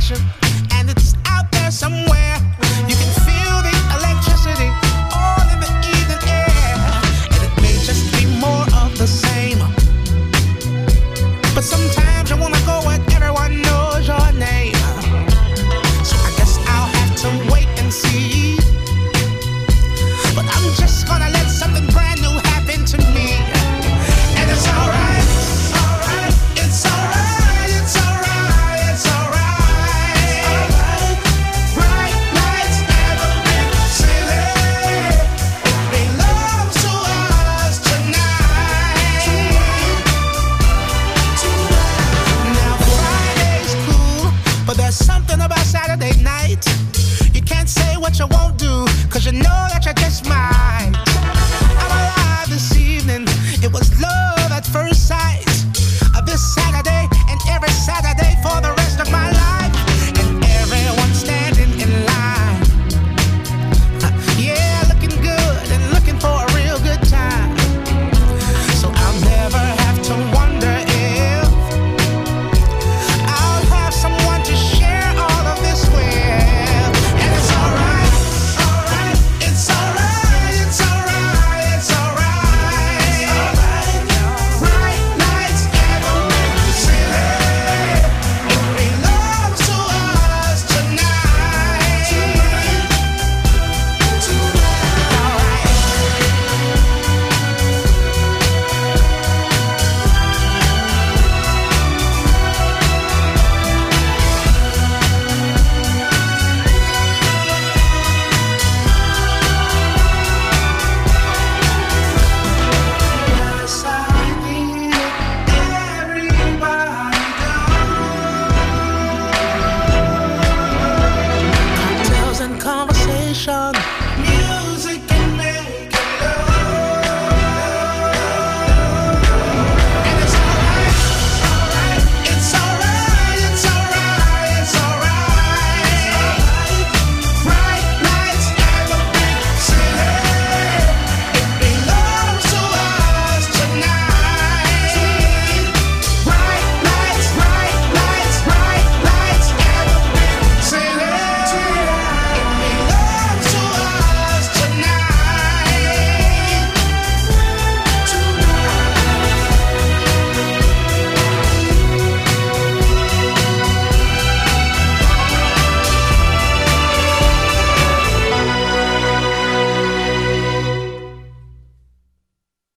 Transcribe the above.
vibration, and it's out there somewhere. You can feel the electricity all in the evening air, and it may just be more of the same. But sometimes you wanna go where everyone knows your name. So I guess I'll have to wait and see. But I'm just gonna let something brand new happen to me. And it's alright, it's alright, it's alright, it's alright. Bright lights never been silly. They belong to us tonight. Now Friday's cool, but there's something about Saturday night. You can't say what you won't do, 'cause you know that you